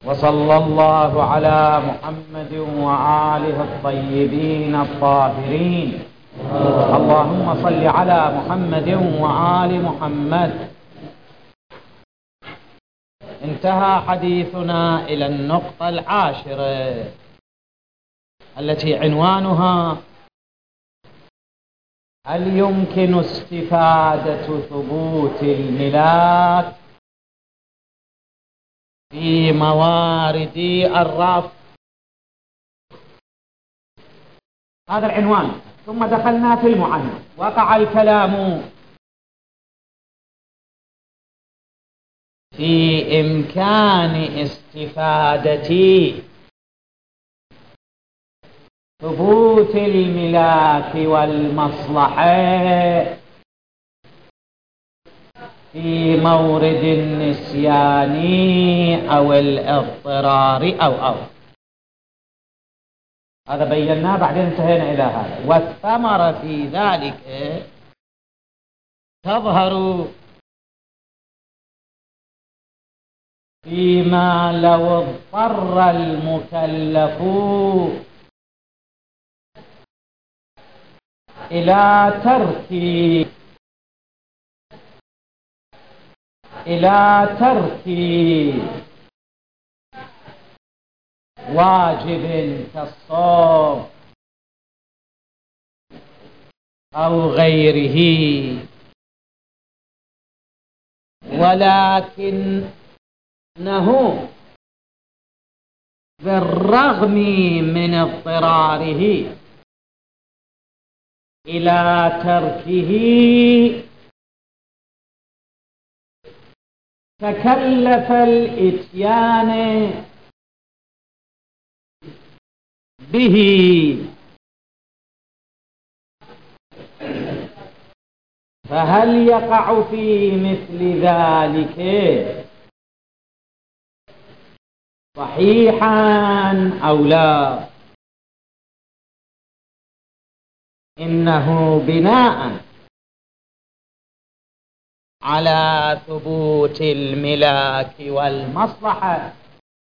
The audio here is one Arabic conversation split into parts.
وصلى الله على محمد وآله الطيبين الطاهرين. اللهم صل على محمد وآل محمد. انتهى حديثنا إلى النقطة 10 التي عنوانها: هل يمكن استفادة ثبوت الملاك في موارد الرفع؟ هذا العنوان. ثم دخلنا في المعنى. وقع الكلام في إمكان استفادة ثبوت الملاك والمصلحة في مورد النسيان أو الاضطرار أو هذا بيناه، بعدين انتهينا إلى هذا. والثمرة في ذلك تظهر فيما لو اضطر المكلف إلى ترك واجب كالصوم أو غيره، ولكنه بالرغم من اضطراره إلى تركه تكلف الإتيان به. فهل يقع في مثل ذلك صحيحا أو لا؟ إنه بناء على ثبوت الملاك والمصلحة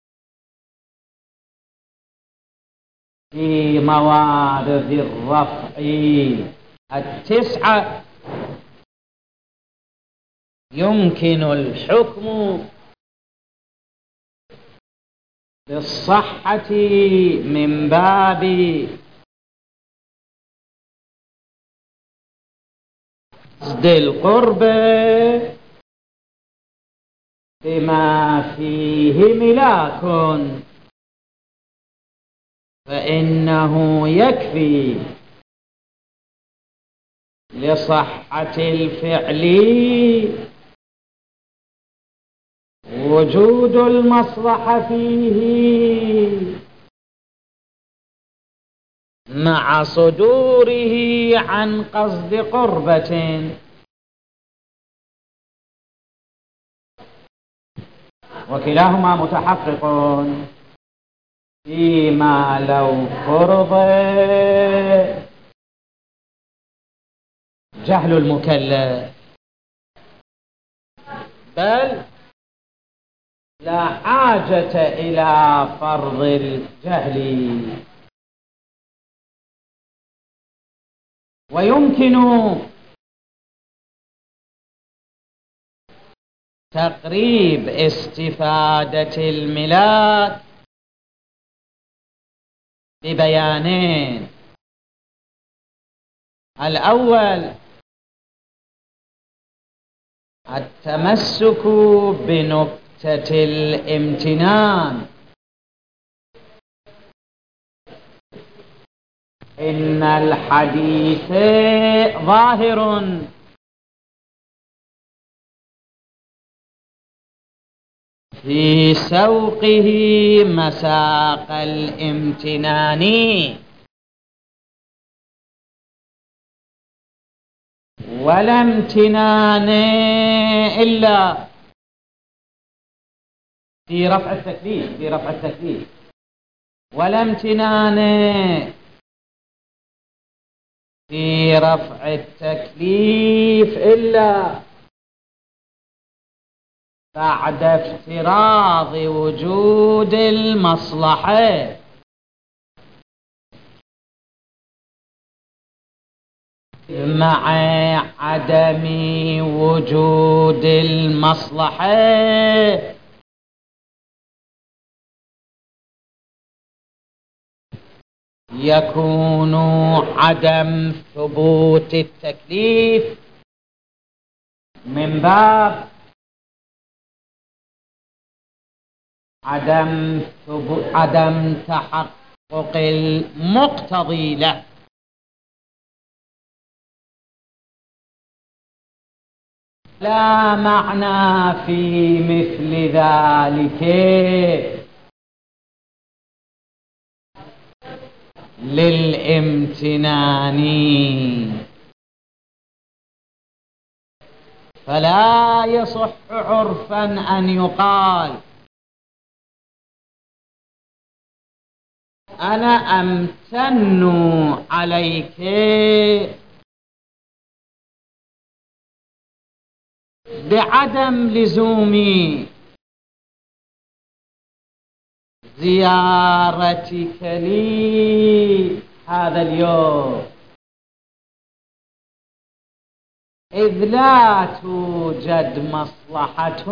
في موارد الرفع 9 يمكن الحكم بالصحة من باب قصد القرب بما فيه ملاك، فإنه يكفي لصحة الفعل وجود المصلحة فيه مع صدوره عن قصد قربة، وكلاهما متحقق فيما لو فرض جهل المكلف، بل لا حاجة إلى فرض الجهل. ويمكن تقريب استفادة الملاك ببيانين: الأول التمسك بنكتة الامتنان. إن الحديث ظاهر في سوقه مساق الامتنان، ولا امتنان إلا في رفع التكليف، ولا امتنان في رفع التكليف إلا بعد افتراض وجود المصلحة مع عدم وجود المصلحة يكون عدم ثبوت التكليف من باب عدم تحقق المقتضي له. لا معنى في مثل ذلك للامتنان، فلا يصح عرفا أن يقال أنا أمتن عليك بعدم لزوم زيارتك لي هذا اليوم، إذ لا توجد مصلحة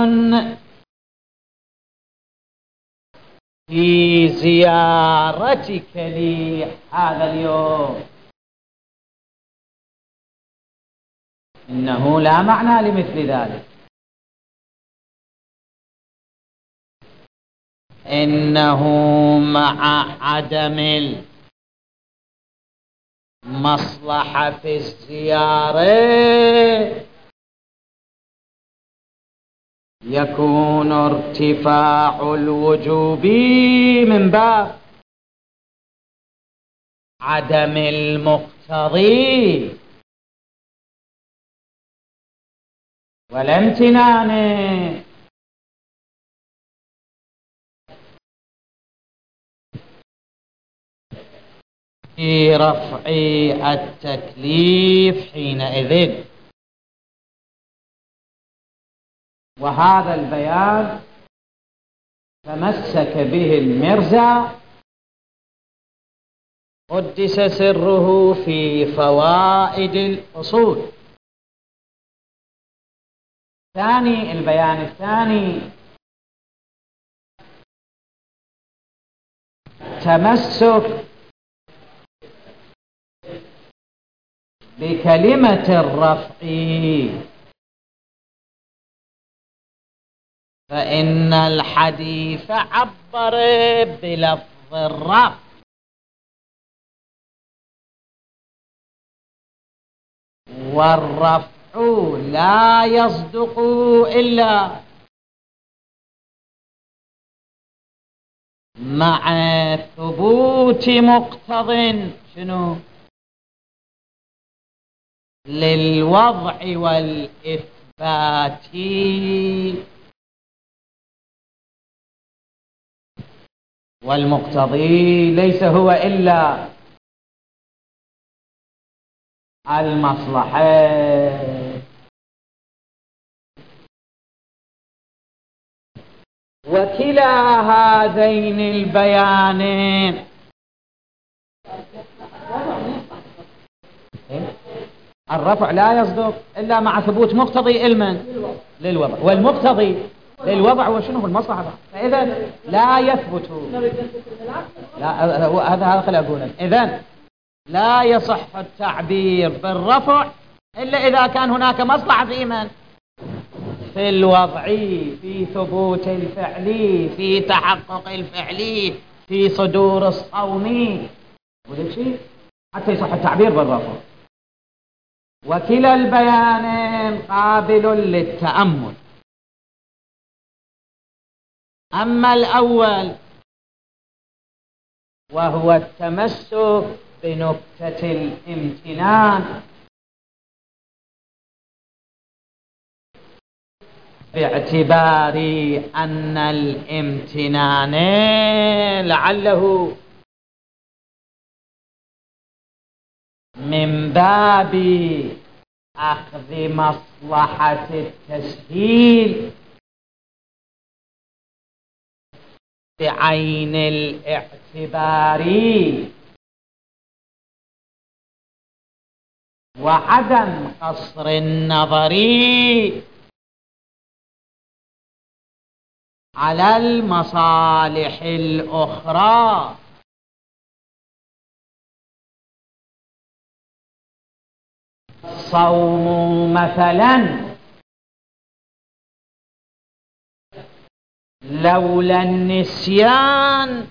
في زيارتك لي هذا اليوم. إنه لا معنى لمثل ذلك، إنه مع عدم المصلحة في الزيارة يكون ارتفاع الوجوب من باب عدم المقتضي والامتنان. في رفع التكليف حينئذ. وهذا البيان تمسك به المرزا قدس سره في فوائد الأصول. البيان الثاني تمسك بكلمة الرفع، فإن الحديث عبر بلفظ الرفع، والرفع لا يصدق إلا مع ثبوت مقتض شنو؟ للوضع والإثبات، والمقتضي ليس هو إلا المصلحة. وكلا هذين البيانين الرفع لا يصدق إلا مع ثبوت مقتضي علما للوضع، والمقتضي للوضع وشنو المصلحة، فإذا لا يثبت. لا هذا خلي أقول إذن لا يصح التعبير بالرفع إلا إذا كان هناك مصلحة في من؟ في الوضع، في ثبوت الفعل، في تحقق الفعل، في صدور الصوم، وهذا شيء حتى يصح التعبير بالرفع. وكلا البيانين قابل للتأمل. أما الأول وهو التمسك بنكتة الامتنان باعتبار أن الامتنان لعله من باب أخذ مصلحة التسهيل بعين الاعتبار وعدم قصر النظر على المصالح الأخرى. الصوم مثلا لولا النسيان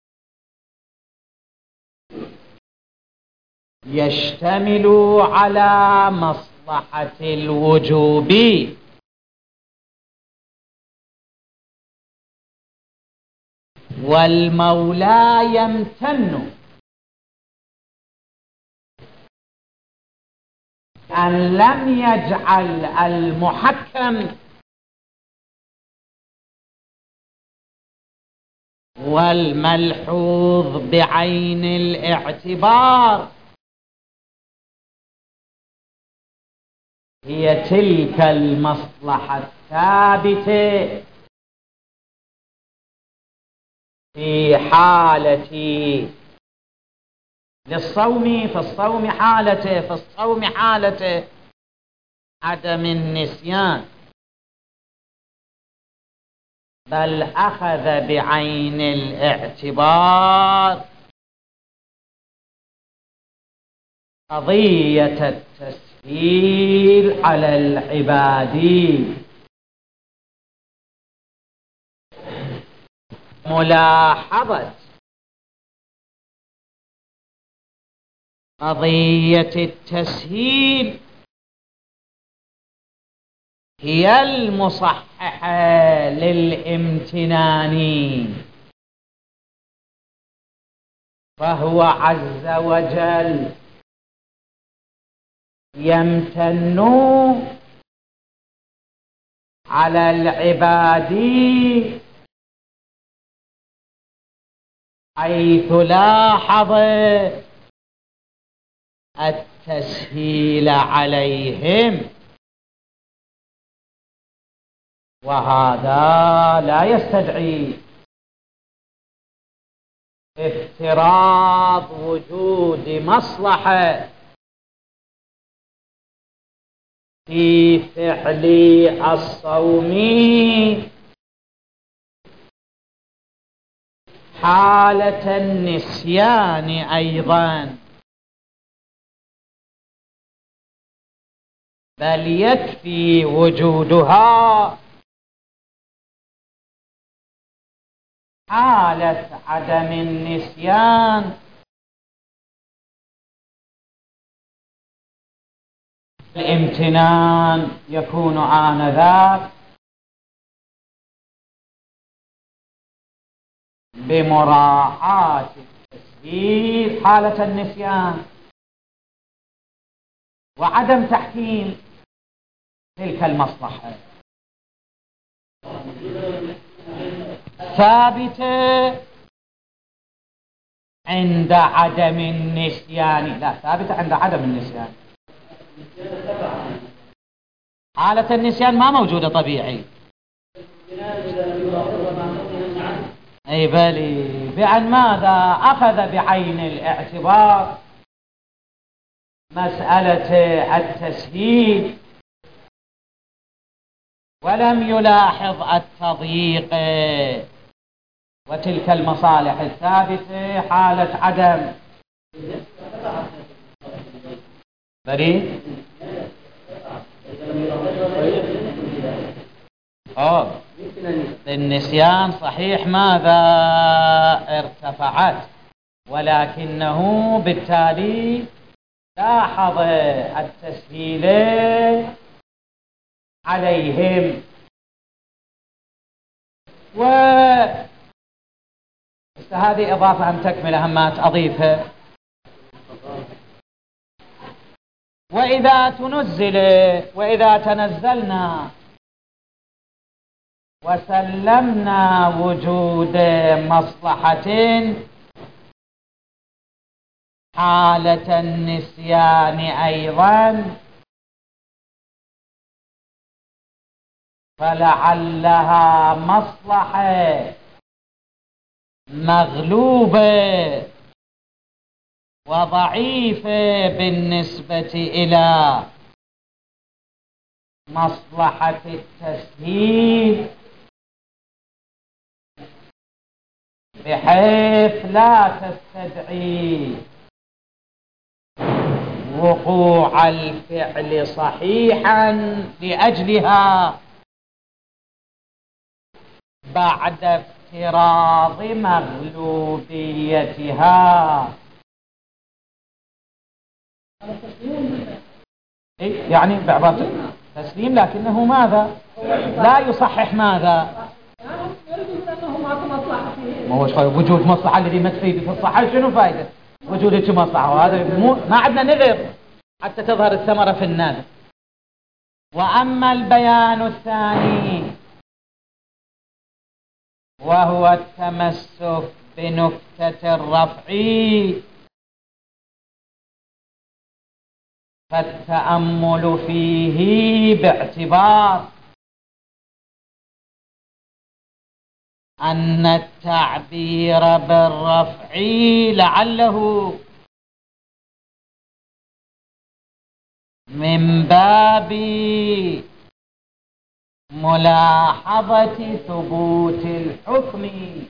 يشتمل على مصلحة الوجوب، والمولى يمتن أن لم يجعل المحكم والملحوظ بعين الاعتبار هي تلك المصلحة الثابتة في حالة للصوم، في الصوم حالة عدم النسيان، بل أخذ بعين الاعتبار قضية التسهيل على العباد. ملاحظة قضية التسهيل هي المصححة للامتنان، فهو عز وجل يمتن على العباد حيث لاحظ التسهيل عليهم، وهذا لا يستدعي افتراض وجود مصلحة في فعل الصوم حالة النسيان أيضا، بل يكفي وجودها حالة عدم النسيان. الامتنان يكون آنذاك بمراعاة التسهيل حالة النسيان وعدم تحكيم تلك المصلحة ثابتة عند عدم النسيان. لا، ثابتة عند عدم النسيان. حالة النسيان ما موجودة طبيعي. أي بلي، بأن ماذا؟ أخذ بعين الاعتبار مسألة التسهيل ولم يلاحظ التضييق وتلك المصالح الثابتة حالة عدم بريد النسيان صحيح ماذا؟ ارتفعت، ولكنه بالتالي لاحظ التسهيل عليهم. هذه إضافة أم تكملة همات أضيفها. وإذا تنزلنا وسلمنا وجود مصلحة حالة النسيان أيضا، فلعلها مصلحة مغلوبة وضعيفة بالنسبة إلى مصلحة التسهيل، بحيث لا تستدعي وقوع الفعل صحيحا لأجلها بعد افتراض مغلوبيتها. يعني بعبارة تسليم، لكنه ماذا؟ لا يصحح ماذا؟ وجود مصلحة الذي ما تفيد في الصحة، شنو فائدة وجود مصلحة؟ وهذا ما عندنا نذر حتى تظهر الثمرة في النذر. وأما البيان الثاني وهو التمسك بنكتة الرفع، فالتأمل فيه باعتبار أن التعبير بالرفع لعله من باب ملاحظة ثبوت الحكم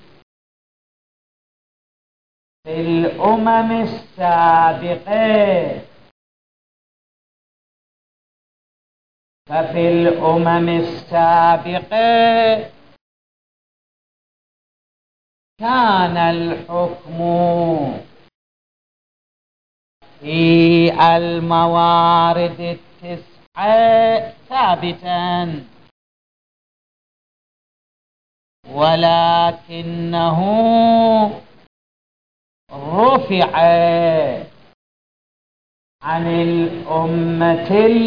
في الأمم السابقة. ففي الأمم السابقة كان الحكم في الموارد التسعة ثابتا، ولكنه رفع عن الأمة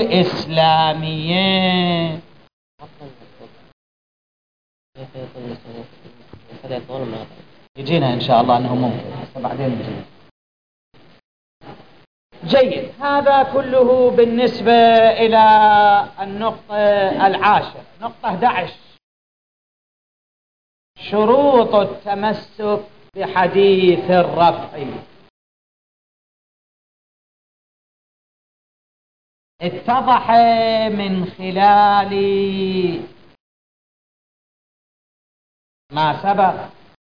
الإسلامية. يجينا إن شاء الله أنه ممكن، بعدين يجينا. جيد، هذا كله بالنسبة إلى النقطة العاشرة. نقطة 11: شروط التمسك بحديث الرفع. اتضح من خلال ما سبق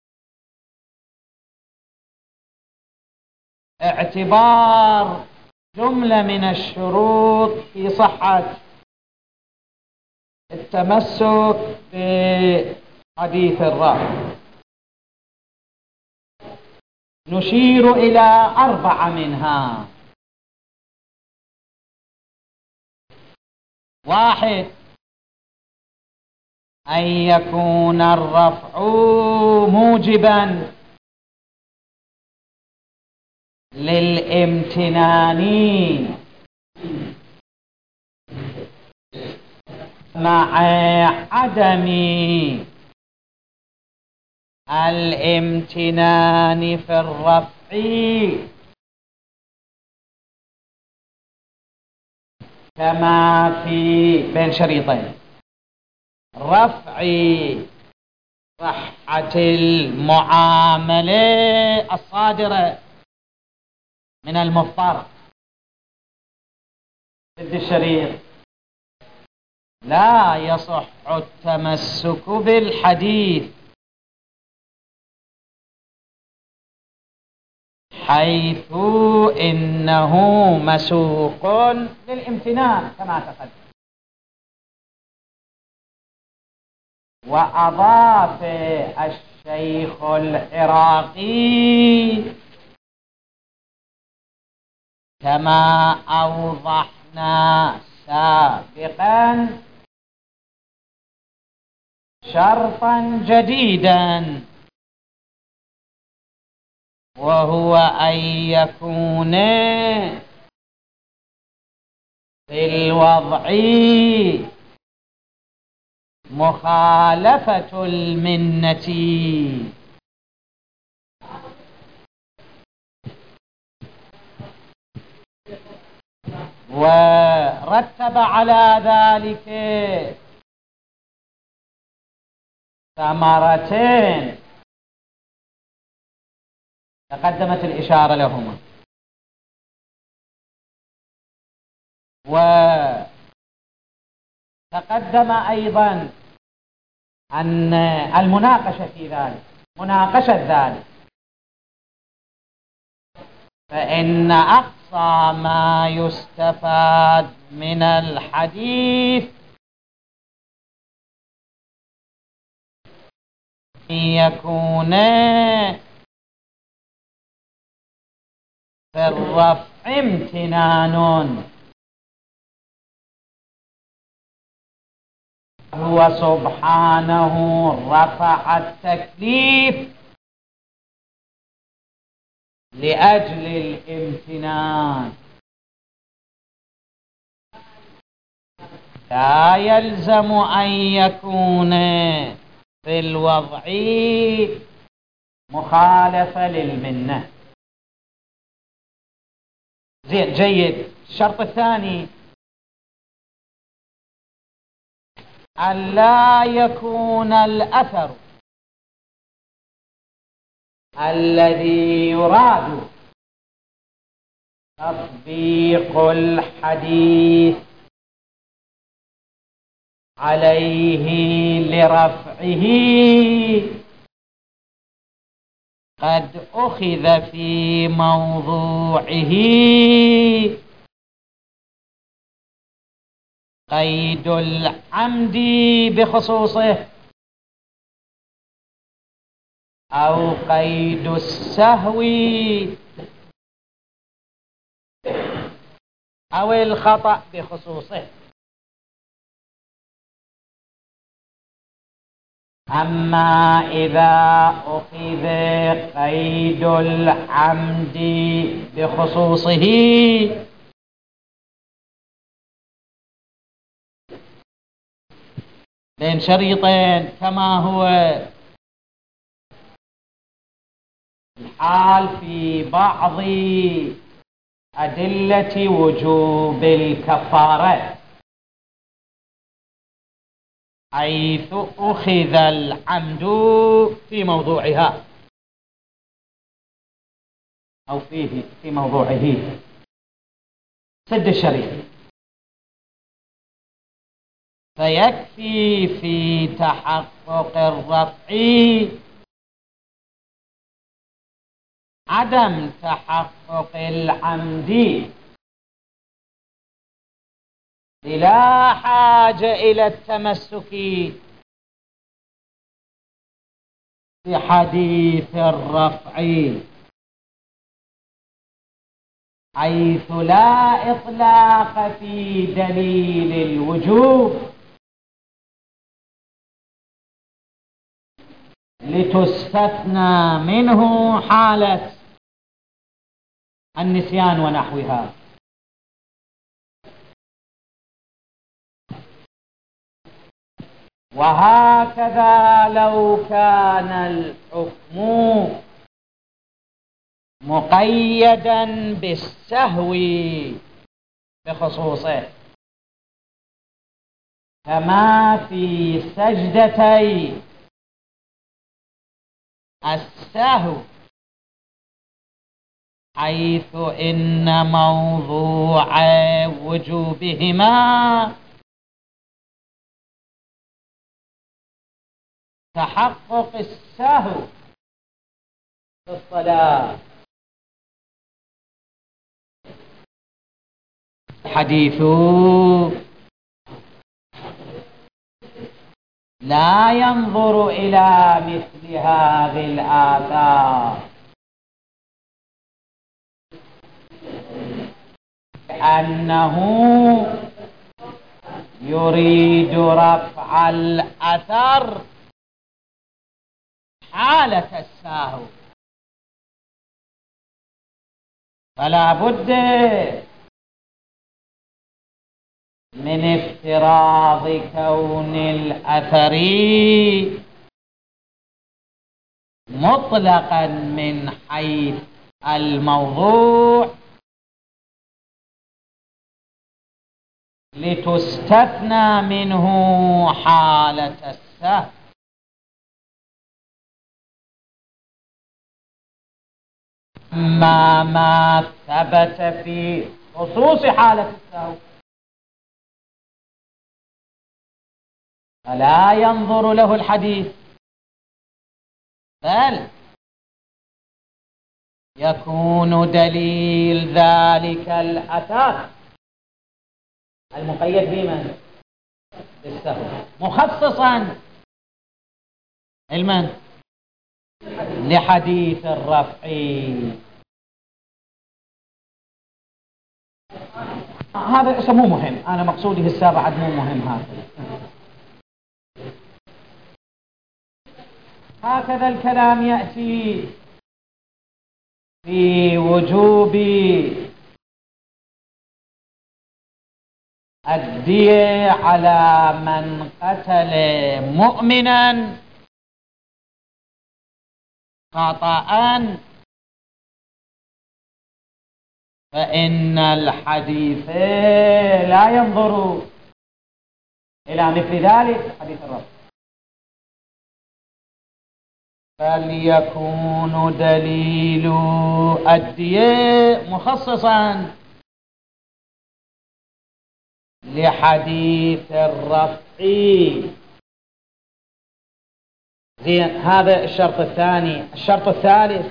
اعتبار جملة من الشروط في صحة التمسك بحديث الرفع. نشير إلى 4 منها. 1: أن يكون الرفع موجبا للامتنان مع عدم الامتنان في الرفع، كما في بين شريطين: رفع صحة المعاملة الصادرة من المضطر ضد الشريط. لا يصح التمسك بالحديث حيث إنه مسوق للامتنان كما تقدم. وأضاف الشيخ العراقي كما أوضحنا سابقا شرطا جديدا، وهو أن يكون في الوضع مخالفة المنة. ورتب على ذلك ثمرتين: تقدمت الإشارة لهما. وتقدم أيضا أن المناقشة في ذلك، مناقشة ذلك، فإن أقصى ما يستفاد من الحديث يكون في الرفع امتنان، هو سبحانه رفع التكليف لأجل الامتنان، لا يلزم أن يكون في الوضع مخالفة للمنة. زين، جيد. الشرط الثاني ألا يكون الأثر الذي يراد تطبيق الحديث عليه لرفعه قد أخذ في موضوعه قيد العمد بخصوصه أو قيد السهو أو الخطأ بخصوصه. أما إذا أخذ قيد العمد بخصوصه بين شريطين كما هو الحال في بعض أدلة وجوب الكفارة، حيث أخذ العمد في موضوعها أو في موضوعه سد الشريط، فيكفي في تحقق الرفع عدم تحقق العمد بلا حاجة إلى التمسك بحديث الرفع، حيث لا إطلاق في دليل الوجوب لتستثنى منه حالة النسيان ونحوها. وهكذا لو كان الحكم مقيدا بالسهو بخصوصه، كما في سجدتي السهو، حيث إن موضوع وجوبهما تحقق السهو في الصلاة. الحديث لا ينظر إلى مثل هذه الآثار، لأنه يريد رفع الأثر حالة السهو، فلا بد من افتراض كون الأثر مطلقا من حيث الموضوع لتستثنى منه حالة السهو. أما ما ثبت في خصوص حالة السهو فلا ينظر له الحديث، بل يكون دليل ذلك الأثر المقيد بمن؟ بالسهو، مخصصا علما لحديث الرفع. هذا مو مهم، أنا مقصودي السابع مو مهم. هكذا الكلام يأتي في وجوب الدية على من قتل مؤمنا خطأ، فإن الحديث لا ينظر إلى مثل ذلك حديث الرب، فليكون دليل الدية مخصصا لحديث الرفع. زين، هذا الشرط الثاني. الشرط الثالث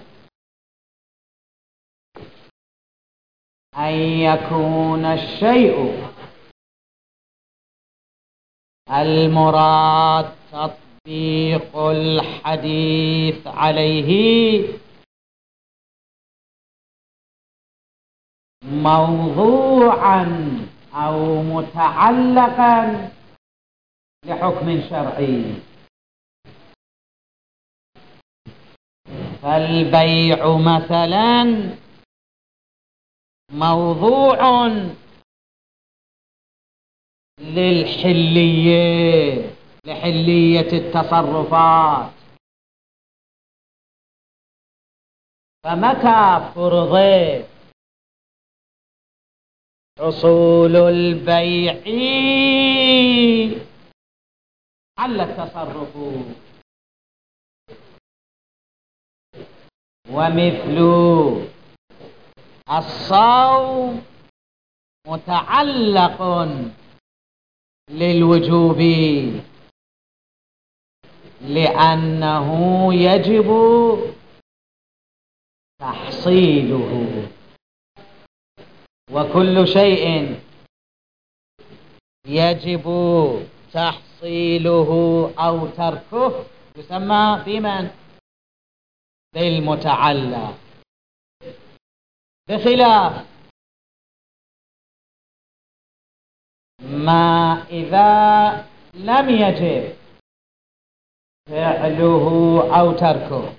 أن يكون الشيء المراد تطبيق الحديث عليه موضوعا أو متعلقا لحكم شرعي. فالبيع مثلا موضوع لحلية التصرفات، فمتى فرض حصول البيع حل التصرف. ومثل الصوم متعلق للوجوب لأنه يجب تحصيله، وكل شيء يجب تحصيله أو تركه يسمى بمن؟ بالمتعلق، بخلاف ما إذا لم يجب فعله أو تركه،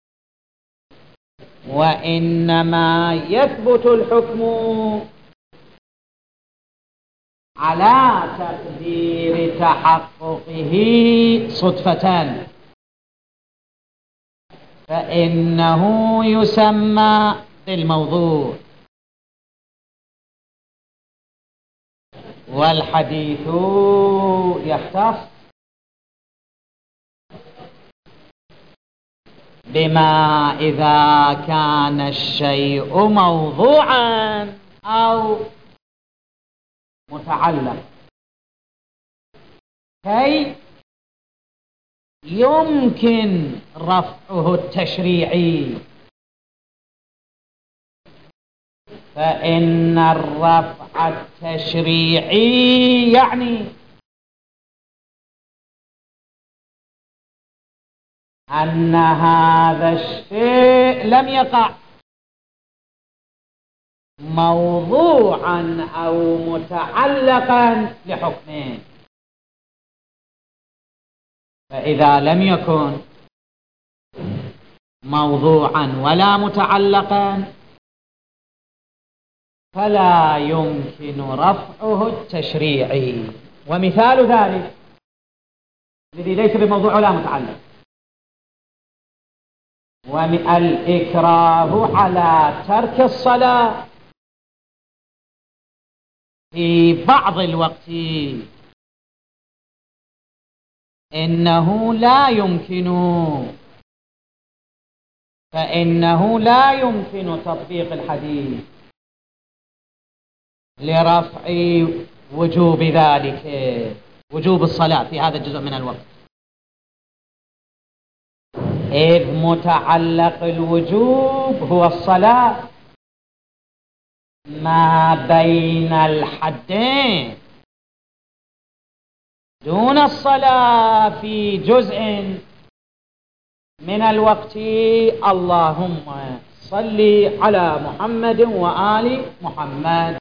وإنما يثبت الحكم على تقدير تحققه صدفة، فإنه يسمى بالموضوع. والحديث يختص بما إذا كان الشيء موضوعا أو متعلق كي يمكن رفعه التشريعي، فإن الرفع التشريعي يعني أن هذا الشيء لم يقع موضوعا أو متعلقا لحكمه، فإذا لم يكن موضوعا ولا متعلقا فلا يمكن رفعه التشريعي. ومثال ذلك الذي ليس بموضوع ولا متعلق، الإكراه على ترك الصلاة في بعض الوقت، إنه لا يمكن فإنه لا يمكن تطبيق الحديث لرفع وجوب ذلك، وجوب الصلاة في هذا الجزء من الوقت، إذ متعلق الوجوب هو الصلاة ما بين الحدين، دون الصلاة في جزء من الوقت. اللهم صل على محمد وآل محمد.